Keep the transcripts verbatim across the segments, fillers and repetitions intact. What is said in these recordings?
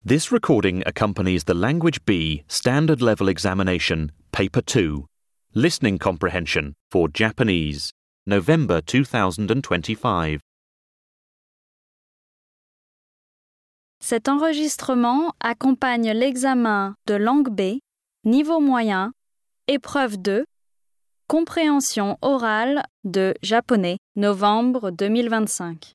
This recording accompanies the Language B Standard Level Examination, Paper two, Listening Comprehension for Japanese, November two thousand twenty-five. Cet enregistrement accompagne l'examen de langue B, niveau moyen, épreuve deux, compréhension orale de japonais, novembre deux mille vingt-cinq.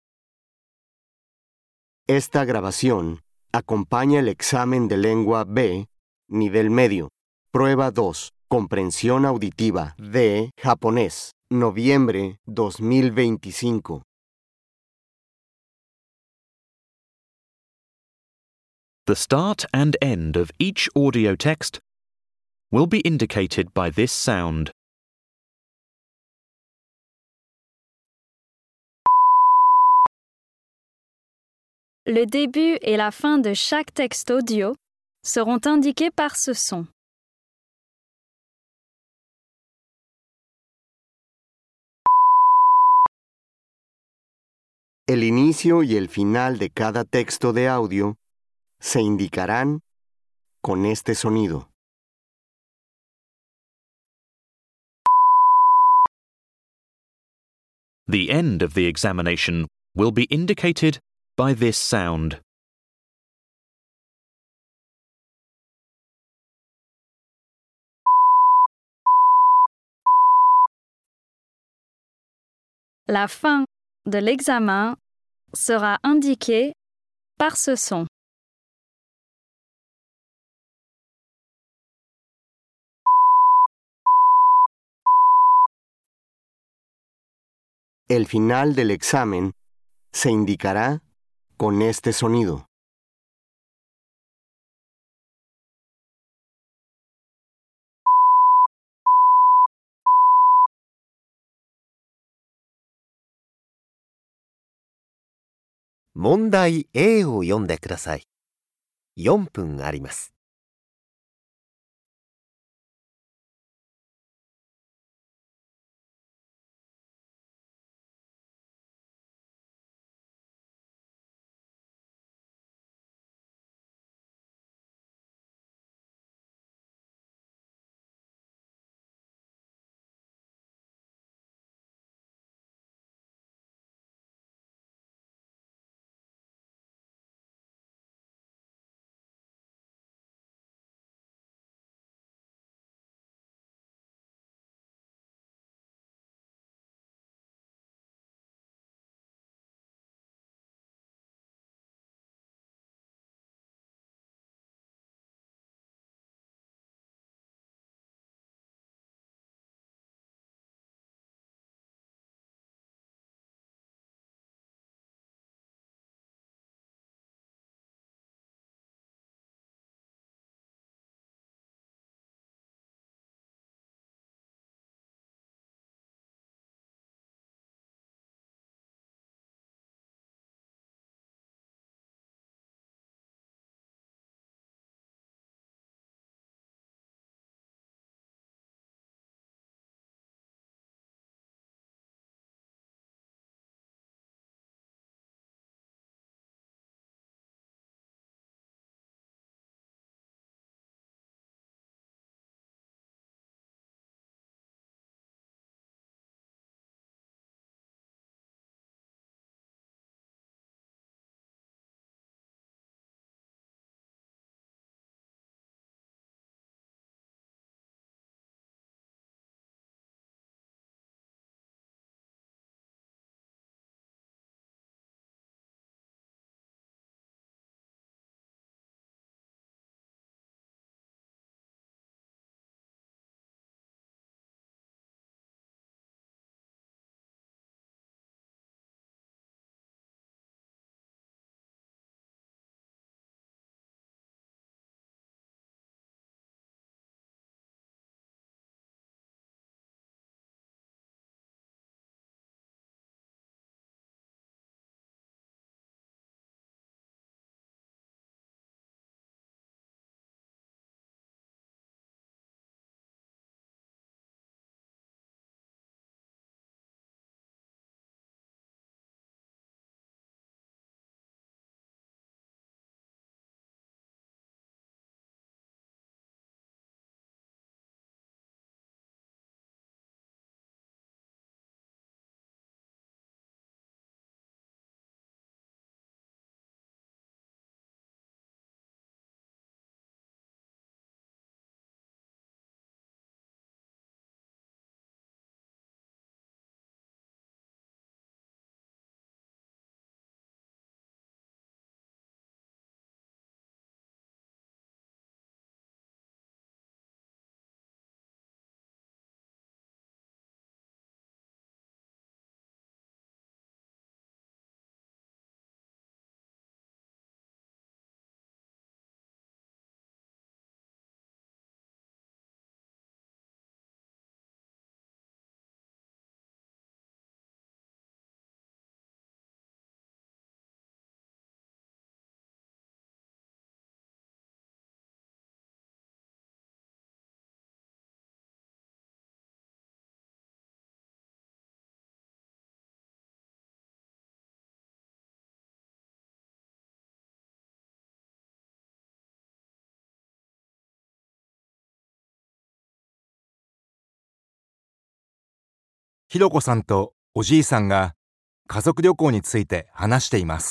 Esta grabación acompaña el examen de lengua B, nivel medio, prueba dos, comprensión auditiva de japonés, noviembre dos mil veinticinco. The start and end of each audio text will be indicated by this sound. Le début et la fin de chaque texte audio seront indiqués par ce son. El inicio y el final de cada texto de audio se indicarán con este sonido. The end of the examination will be indicated by this sound. La fin de l'examen sera indiquée par ce son. El final del examen se indicará con este sonido. 問題 A を読んでください。よんぷんあります。 ひろこさんとおじいさんが家族旅行について話しています。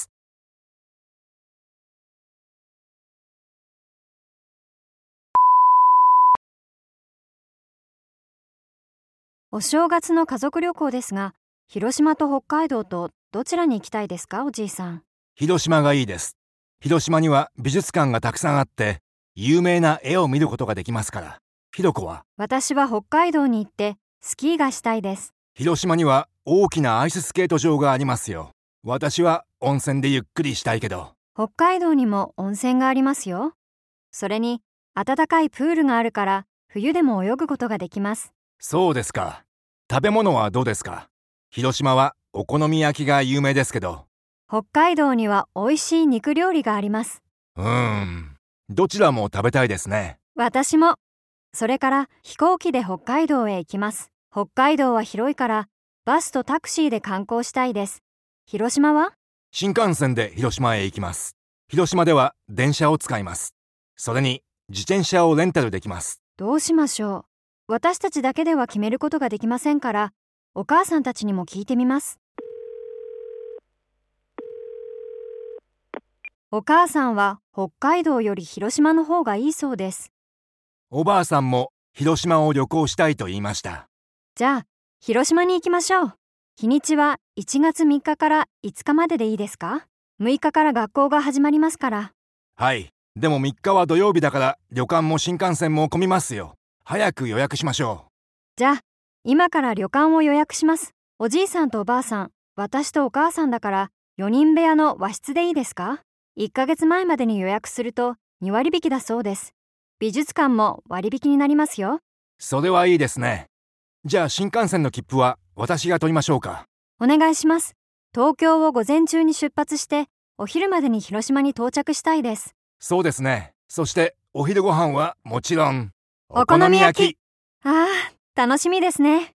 お正月の家族旅行ですが、広島と北海道とどちらに行きたいですか、おじいさん。 広島がいいです。広島には美術館がたくさんあって、有名な絵を見ることができますから。ひろこは？ 私は北海道に行ってスキーがしたいです。 広島には大きなアイススケート場がありますよ。私は温泉でゆっくりしたいけど。 北海道にも温泉がありますよ。それに暖かいプールがあるから冬でも泳ぐことができます。 そうですか。食べ物はどうですか？広島はお好み焼きが有名ですけど。 北海道には美味しい肉料理があります。 うーん。どちらも食べたいですね。 私も。それから飛行機で北海道へ行きます。北海道は広いからバスとタクシーで観光したいです。広島は？ 新幹線で広島へ行きます。広島では電車を使います。それに自転車をレンタルできます。 どうしましょう。私たちだけでは決めることができませんから、お母さんたちにも聞いてみます。お母さんは北海道より広島の方がいいそうです。 おばあさんも広島を旅行したいと言いました。 じゃあ、広島に行きましょう。日にちはいちがつみっかからいつかまででいいですか？むいかから学校が始まりますから。 はい。でもみっかは土曜日だから旅館も新幹線も混みますよ。早く予約しましょう。 じゃあ、今から旅館を予約します。おじいさんとおばあさん、私とお母さんだからよにん部屋の和室でいいですか？いっかげつまえまでに予約するとにわりびきだそうです。美術館も割引になりますよ。 それはいいですね。じゃあ新幹線の切符は私が取りましょうか？ お願いします。東京を午前中に出発してお昼までに広島に到着したいです。 そうですね。そしてお昼ご飯はもちろんお好み焼き。ああ、楽しみですね。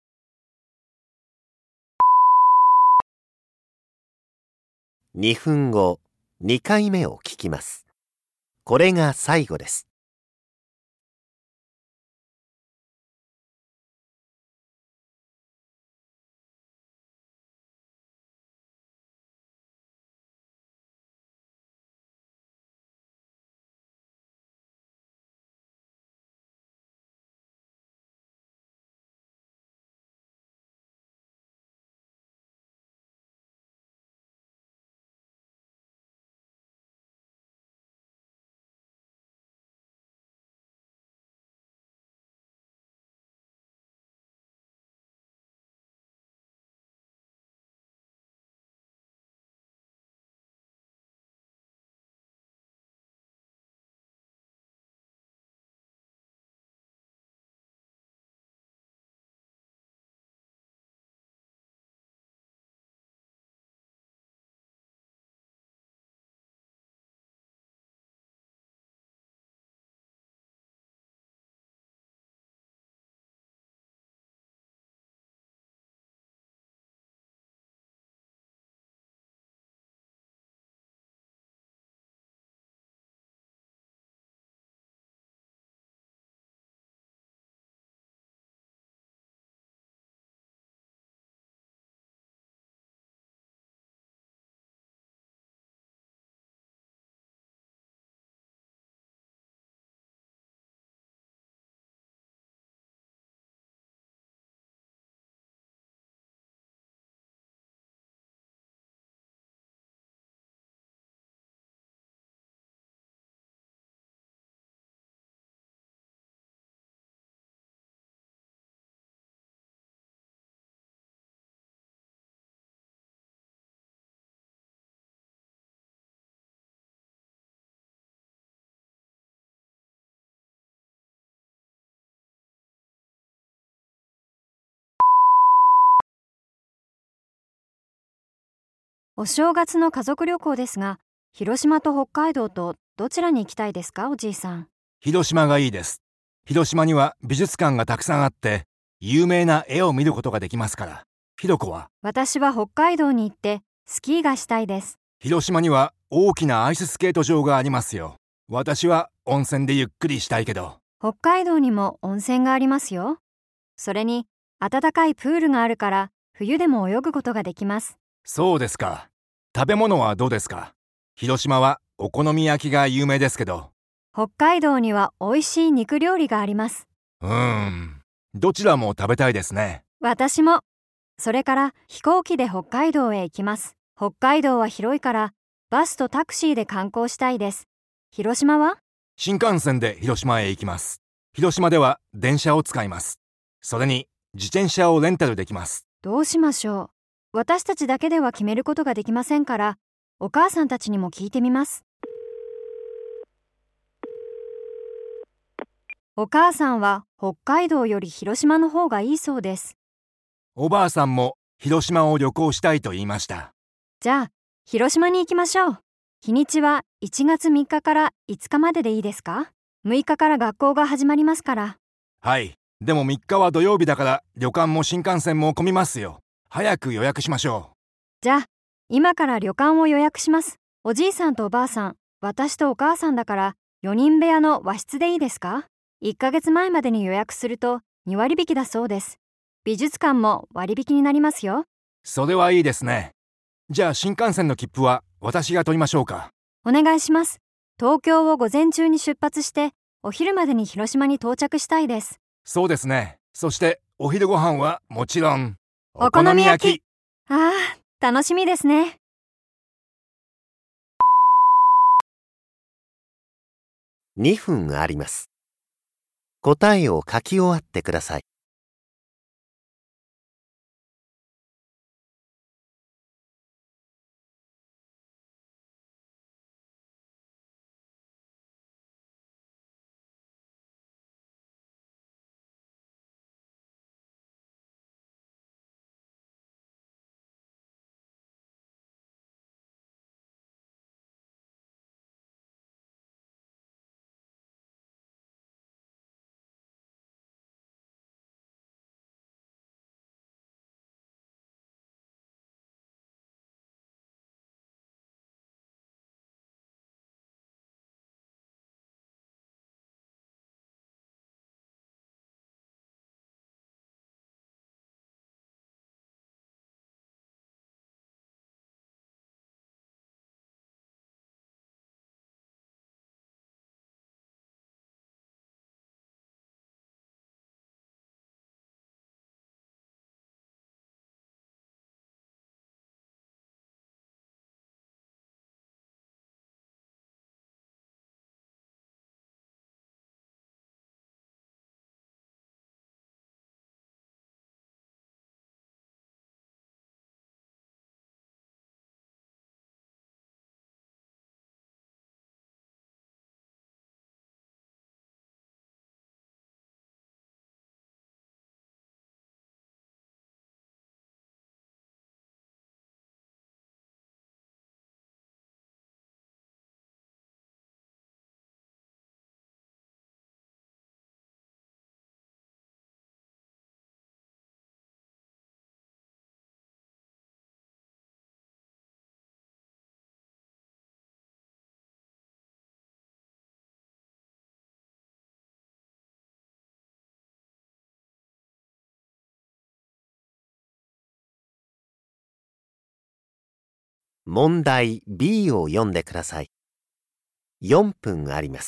にふんご、にかいめを聞きます。これが最後です。 お正月の家族旅行ですが、広島と北海道とどちらに行きたいですか、おじいさん。 広島がいいです。広島には美術館がたくさんあって、有名な絵を見ることができますから。ひろこは？ 私は北海道に行ってスキーがしたいです。 広島には大きなアイススケート場がありますよ。私は温泉でゆっくりしたいけど。 北海道にも温泉がありますよ。それに暖かいプールがあるから冬でも泳ぐことができます。 そうですか。食べ物はどうですか？広島はお好み焼きが有名ですけど。 北海道には美味しい肉料理があります。 うーん。どちらも食べたいですね。 私も。それから飛行機で北海道へ行きます。北海道は広いからバスとタクシーで観光したいです。広島は？ 新幹線で広島へ行きます。広島では電車を使います。それに自転車をレンタルできます。 どうしましょう。私たちだけでは決めることができませんから、お母さんたちにも聞いてみます。お母さんは北海道より広島の方がいいそうです。 おばあさんも広島を旅行したいと言いました。 じゃあ、広島に行きましょう。日にちはいちがつみっかからいつかまででいいですか？むいかから学校が始まりますから。 はい。でもみっかは土曜日だから旅館も新幹線も混みますよ。早く予約しましょう。 じゃあ、今から旅館を予約します。おじいさんとおばあさん、私とお母さんだからよにん部屋の和室でいいですか？いっかげつまえまでに予約するとにわりびきだそうです。美術館も割引になりますよ。 それはいいですね。じゃあ新幹線の切符は私が取りましょうか？ お願いします。東京を午前中に出発してお昼までに広島に到着したいです。 そうですね。そしてお昼ご飯はもちろんお好み焼き。ああ、楽しみですね。 にふんあります。答えを書き終わってください。問題 ビー を読んでください。よんぷんあります。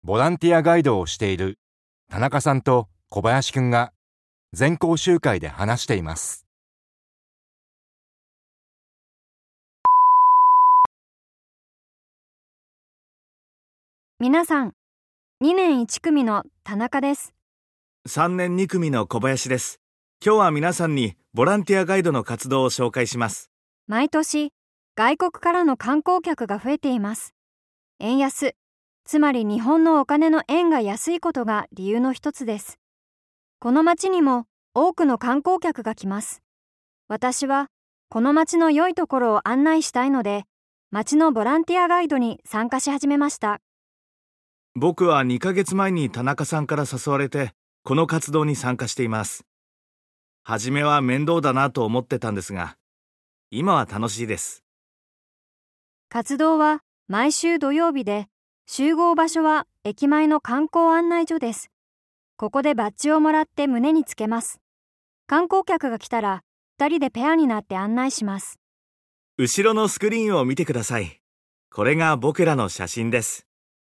ボランティアガイドをしている田中さんと小林くんが全校集会で話しています。 皆さん、にねんいち組の田中です。 さんねんに組の小林です。今日は皆さんにボランティアガイドの活動を紹介します。 毎年、外国からの観光客が増えています。円安、つまり日本のお金の円が安いことが理由の一つです。この町にも多くの観光客が来ます。私はこの町の良いところを案内したいので、町のボランティアガイドに参加し始めました。 僕はにかげつまえに田中さんから誘われて、この活動に参加しています。はじめは面倒だなと思ってたんですが、今は楽しいです。 活動は毎週土曜日で、集合場所は駅前の観光案内所です。ここでバッジをもらって胸につけます。観光客が来たら、ふたりでペアになって案内します。 後ろのスクリーンを見てください。これが僕らの写真です。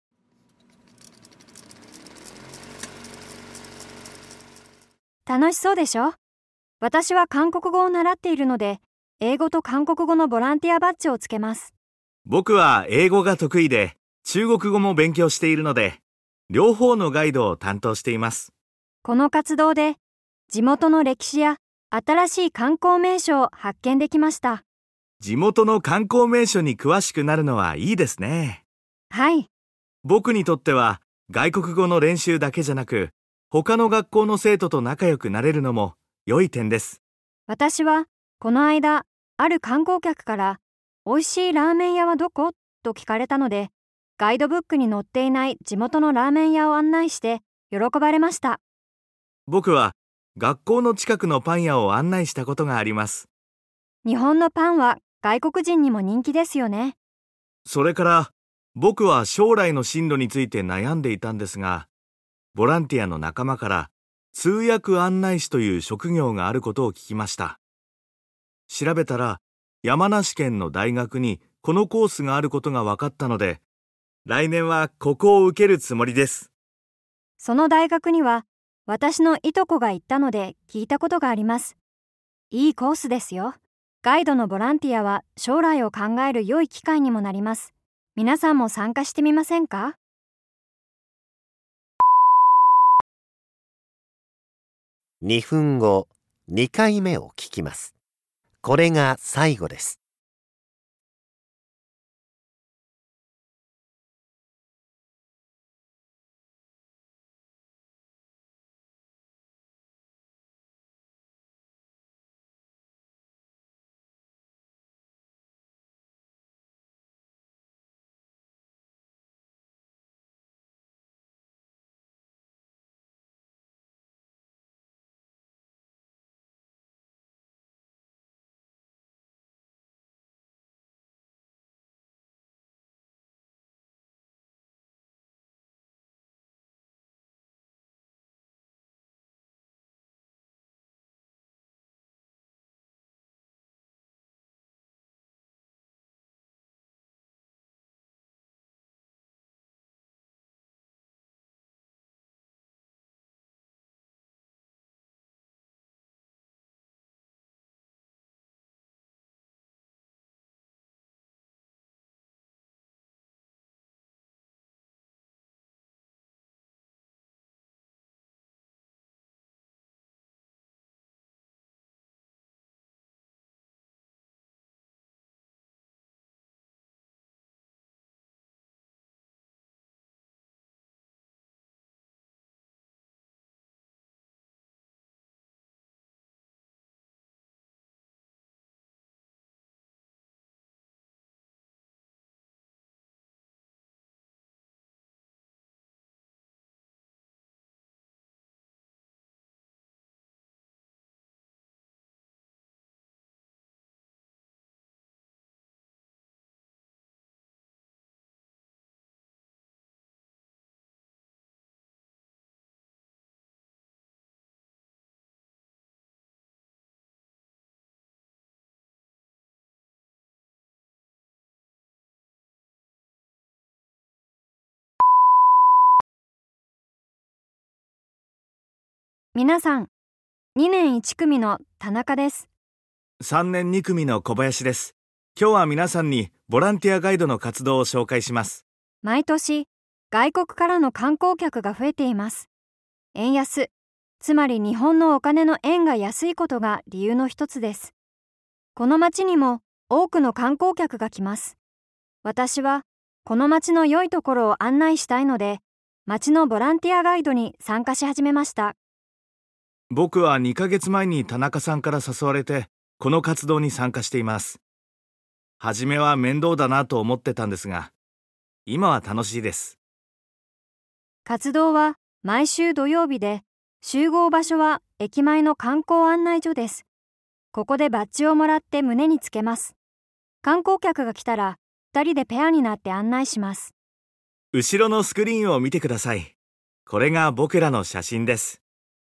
楽しそうでしょ？私は韓国語を習っているので、英語と韓国語のボランティアバッジをつけます。 僕は英語が得意で、中国語も勉強しているので、両方のガイドを担当しています。 この活動で、地元の歴史や新しい観光名所を発見できました。 地元の観光名所に詳しくなるのはいいですね。 はい。 僕にとっては、外国語の練習だけじゃなく、他の学校の生徒と仲良くなれるのも良い点です。 私はこの間、ある観光客から美味しいラーメン屋はどこ？と聞かれたので、ガイドブックに載っていない地元のラーメン屋を案内して喜ばれました。 僕は学校の近くのパン屋を案内したことがあります。 日本のパンは外国人にも人気ですよね。 それから僕は将来の進路について悩んでいたんですが、ボランティアの仲間から通訳案内士という職業があることを聞きました。調べたら山梨県の大学にこのコースがあることが分かったので、来年はここを受けるつもりです。 その大学には私のいとこが行ったので聞いたことがあります。いいコースですよ。ガイドのボランティアは将来を考える良い機会にもなります。皆さんも参加してみませんか？ にふんご、にかいめを聞きます。これが最後です。 皆さん、にねんいち組の田中です。 さんねんに組の小林です。今日は皆さんにボランティアガイドの活動を紹介します。 毎年、外国からの観光客が増えています。円安、つまり日本のお金の円が安いことが理由の一つです。この町にも多くの観光客が来ます。私は、この町の良いところを案内したいので、町のボランティアガイドに参加し始めました。 僕はにかげつまえに田中さんから誘われて、この活動に参加しています。はじめは面倒だなと思ってたんですが、今は楽しいです。 活動は毎週土曜日で、集合場所は駅前の観光案内所です。ここでバッジをもらって胸につけます。観光客が来たら、ふたりでペアになって案内します。 後ろのスクリーンを見てください。これが僕らの写真です。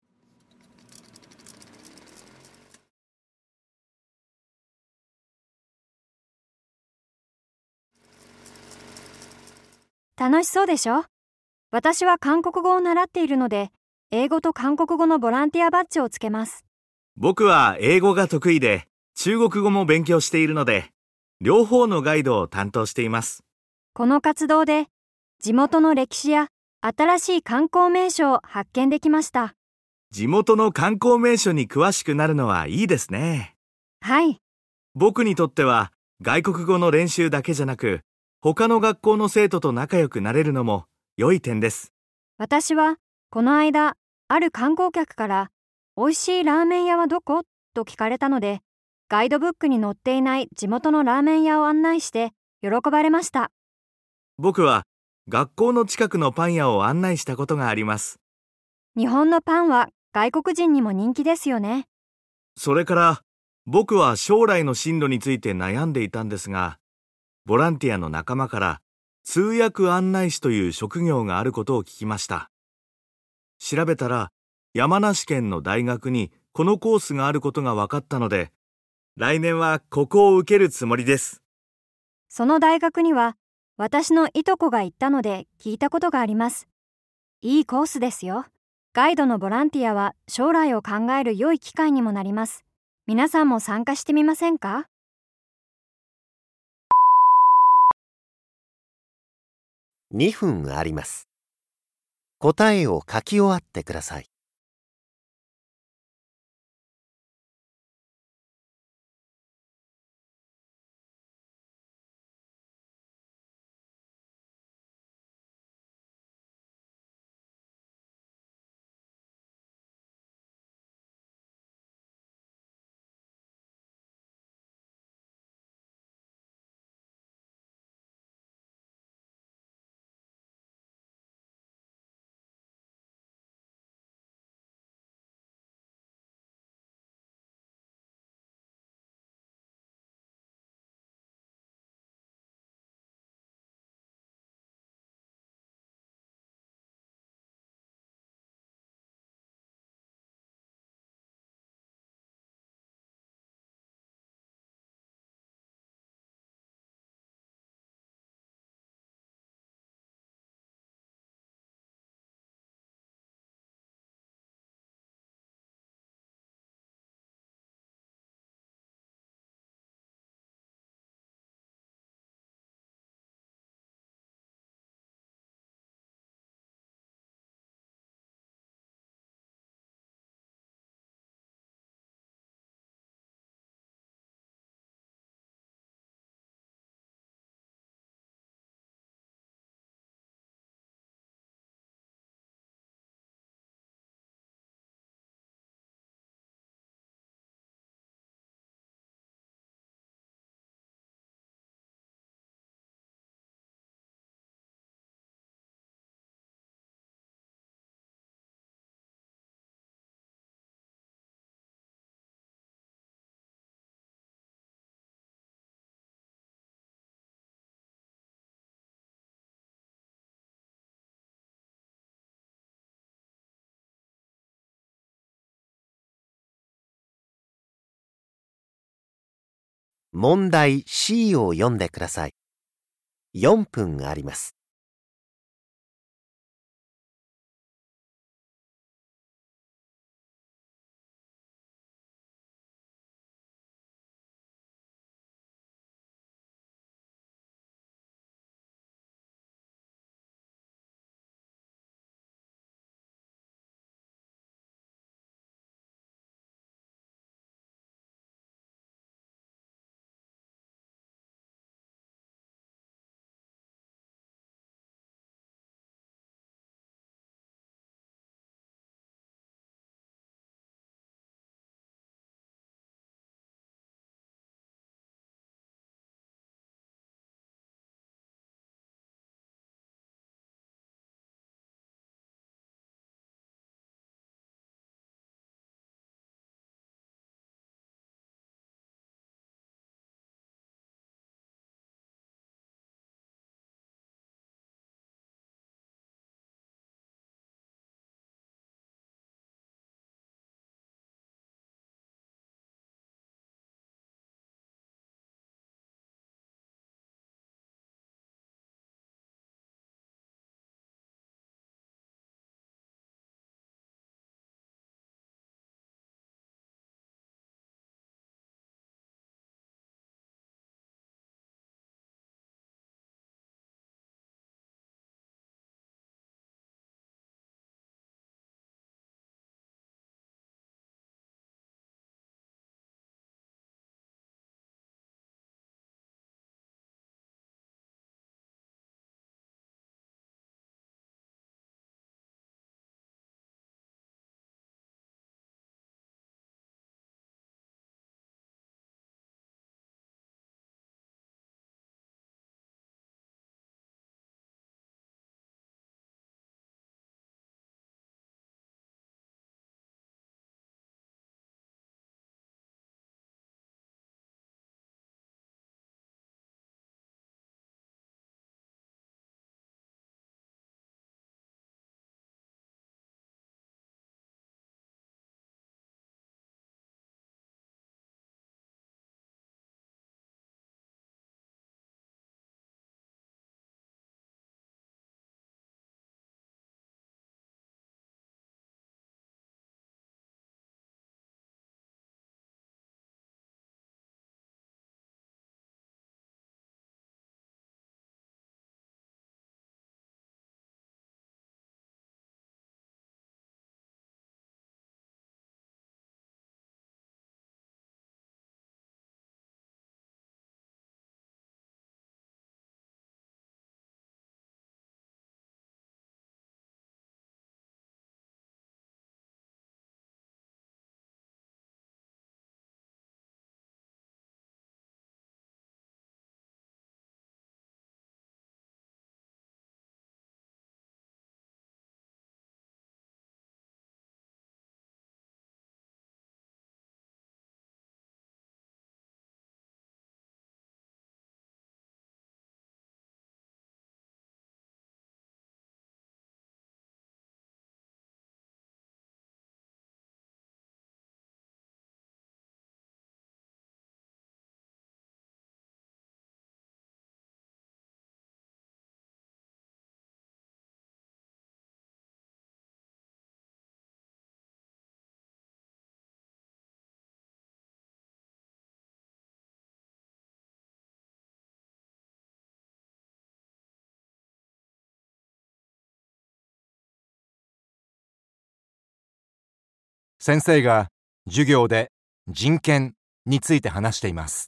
楽しそうでしょ？私は韓国語を習っているので、英語と韓国語のボランティアバッジをつけます。 僕は英語が得意で、中国語も勉強しているので、両方のガイドを担当しています。 この活動で、地元の歴史や新しい観光名所を発見できました。 地元の観光名所に詳しくなるのはいいですね。 はい。 僕にとっては、外国語の練習だけじゃなく、他の学校の生徒と仲良くなれるのも良い点です。 私はこの間、ある観光客から美味しいラーメン屋はどこ？と聞かれたので、ガイドブックに載っていない地元のラーメン屋を案内して喜ばれました。 僕は学校の近くのパン屋を案内したことがあります。 日本のパンは外国人にも人気ですよね。 それから僕は将来の進路について悩んでいたんですが、ボランティアの仲間から通訳案内士という職業があることを聞きました。調べたら山梨県の大学にこのコースがあることが分かったので、来年はここを受けるつもりです。 その大学には私のいとこが行ったので聞いたことがあります。いいコースですよ。ガイドのボランティアは将来を考える良い機会にもなります。皆さんも参加してみませんか？ にふんあります。答えを書き終わってください。問題 C を読んでください。よんぷんあります。 先生が授業で人権について話しています。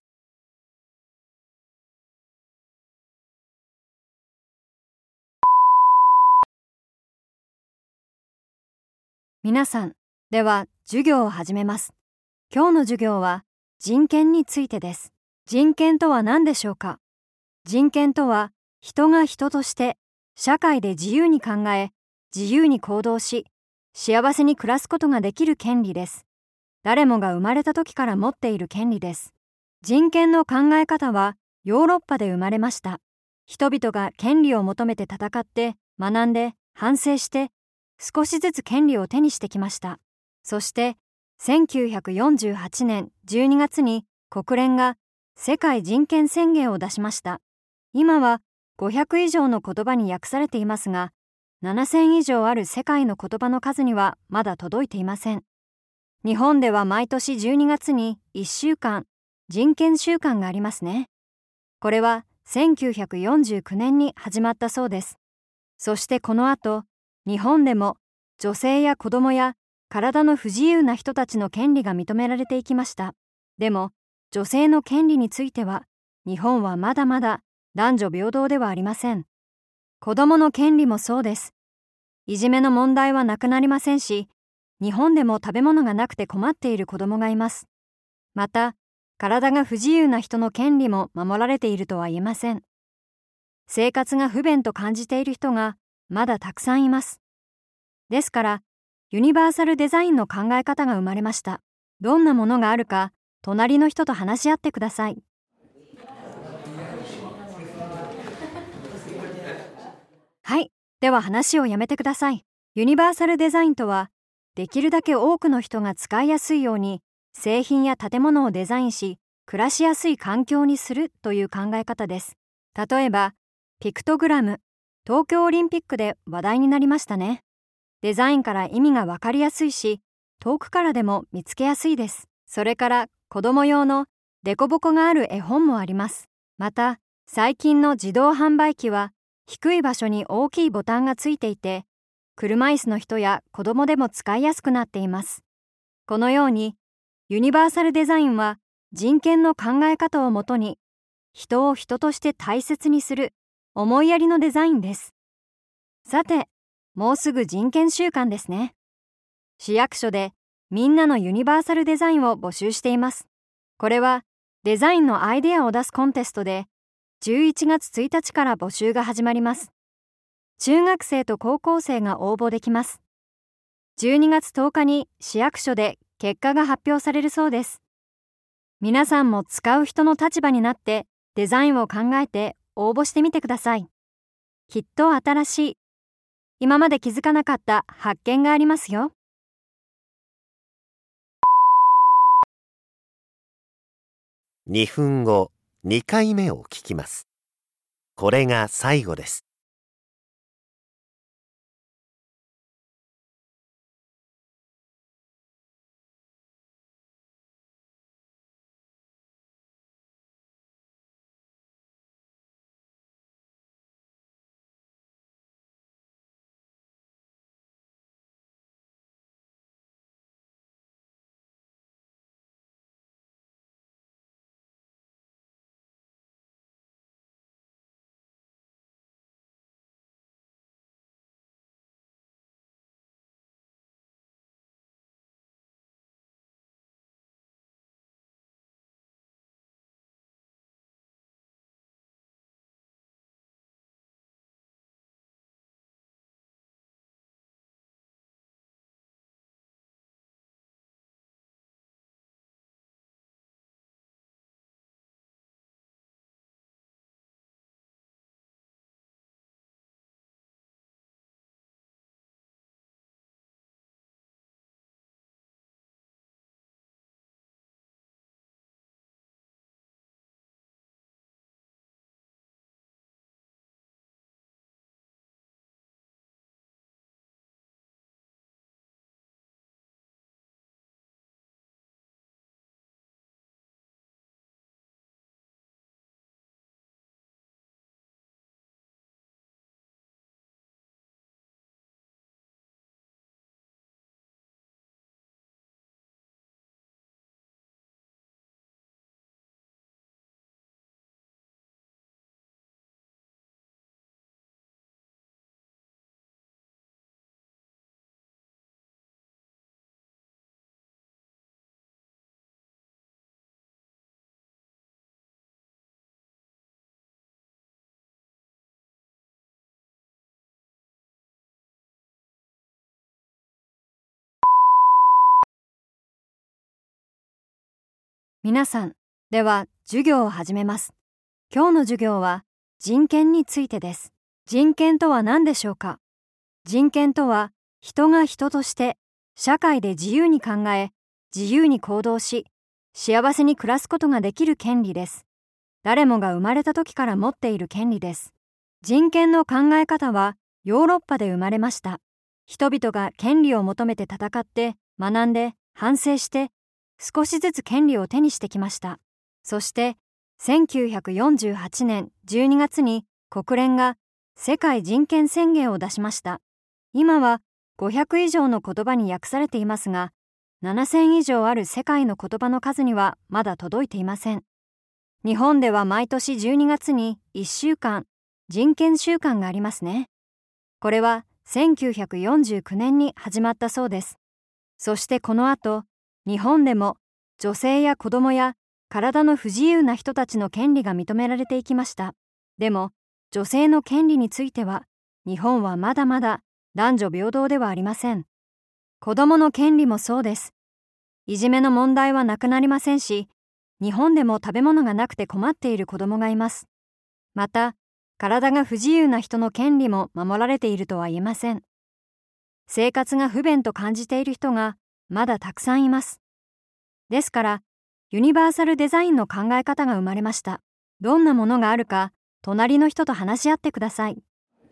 皆さん、では授業を始めます。今日の授業は人権についてです。人権とは何でしょうか？人権とは、人が人として社会で自由に考え、自由に行動し、幸せに暮らすことができる権利です。誰もが生まれた時から持っている権利です。人権の考え方はヨーロッパで生まれました。人々が権利を求めて戦って、学んで、反省して、少しずつ権利を手にしてきました。そして、せんきゅうひゃくよんじゅうはちねんじゅうにがつに国連が世界人権宣言を出しました。今はごひゃく以上の言葉に訳されていますが、ななせん以上ある世界の言葉の数にはまだ届いていません。日本では毎年じゅうにがつにいっしゅうかん人権週間がありますね。これはせんきゅうひゃくよんじゅうきゅうねんに始まったそうです。そしてこの後、日本でも女性や子供や体の不自由な人たちの権利が認められていきました。でも、女性の権利については、日本はまだまだ男女平等ではありません。子供の権利もそうです。いじめの問題はなくなりませんし、日本でも食べ物がなくて困っている子供がいます。また、体が不自由な人の権利も守られているとは言えません。生活が不便と感じている人がまだたくさんいます。ですから、ユニバーサルデザインの考え方が生まれました。どんなものがあるか、隣の人と話し合ってください。はい、では話をやめてください。ユニバーサルデザインとは、できるだけ多くの人が使いやすいように、製品や建物をデザインし、暮らしやすい環境にするという考え方です。例えば、ピクトグラム、東京オリンピックで話題になりましたね。デザインから意味がわかりやすいし、遠くからでも見つけやすいです。それから子供用のデコボコがある絵本もあります。また、最近の自動販売機は低い場所に大きいボタンがついていて、車椅子の人や子供でも使いやすくなっています。このように、ユニバーサルデザインは人権の考え方をもとに、人を人として大切にする思いやりのデザインです。さて、もうすぐ人権週間ですね。市役所でみんなのユニバーサルデザインを募集しています。これはデザインのアイデアを出すコンテストで、じゅういちがつついたちから募集が始まります。中学生と高校生が応募できます。じゅうにがつとおかに市役所で結果が発表されるそうです。皆さんも使う人の立場になってデザインを考えて応募してみてください。きっと新しい、今まで気づかなかった発見がありますよ。 にふんご、にかいめを聞きます。これが最後です。 皆さん、では授業を始めます。今日の授業は人権についてです。人権とは何でしょうか？人権とは、人が人として社会で自由に考え、自由に行動し、幸せに暮らすことができる権利です。誰もが生まれた時から持っている権利です。人権の考え方はヨーロッパで生まれました。人々が権利を求めて戦って、学んで、反省して、少しずつ権利を手にしてきました。そして、せんきゅうひゃくよんじゅうはちねんじゅうにがつに国連が世界人権宣言を出しました。今はごひゃく以上の言葉に訳されていますが、ななせん以上ある世界の言葉の数にはまだ届いていません。日本では毎年じゅうにがつにいっしゅうかん、人権週間がありますね。これはせんきゅうひゃくよんじゅうきゅうねんに始まったそうです。そしてこの後、日本でも女性や子供や体の不自由な人たちの権利が認められていきました。でも、女性の権利については、日本はまだまだ男女平等ではありません。子供の権利もそうです。いじめの問題はなくなりませんし、日本でも食べ物がなくて困っている子供がいます。また、体が不自由な人の権利も守られているとは言えません。生活が不便と感じている人がまだたくさんいます。ですから、ユニバーサルデザインの考え方が生まれました。どんなものがあるか、隣の人と話し合ってください。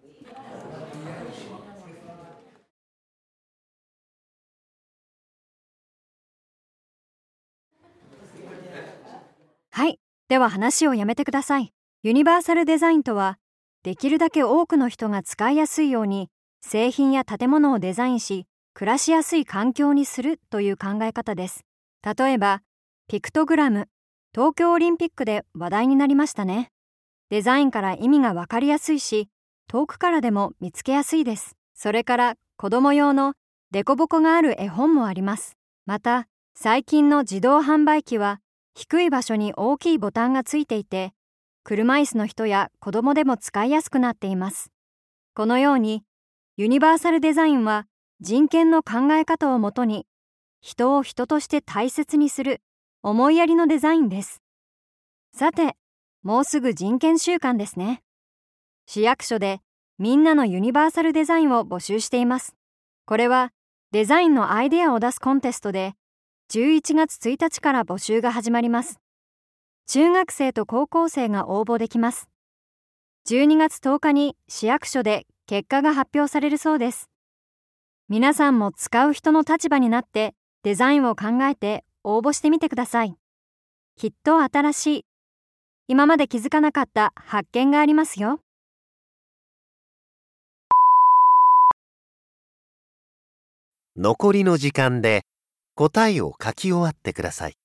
はい、では話をやめてください。ユニバーサルデザインとは、できるだけ多くの人が使いやすいように、製品や建物をデザインし、暮らしやすい環境にするという考え方です。例えば、ピクトグラム、東京オリンピックで話題になりましたね。デザインから意味がわかりやすいし、遠くからでも見つけやすいです。それから子供用のデコボコがある絵本もあります。また、最近の自動販売機は低い場所に大きいボタンがついていて、車椅子の人や子供でも使いやすくなっています。このように、ユニバーサルデザインは人権の考え方をもとに、人を人として大切にする思いやりのデザインです。さて、もうすぐ人権週間ですね。市役所でみんなのユニバーサルデザインを募集しています。これはデザインのアイデアを出すコンテストで、じゅういちがつついたちから募集が始まります。中学生と高校生が応募できます。じゅうにがつとおかに市役所で結果が発表されるそうです。皆さんも使う人の立場になってデザインを考えて応募してみてください。きっと新しい、今まで気づかなかった発見がありますよ。 残りの時間で答えを書き終わってください。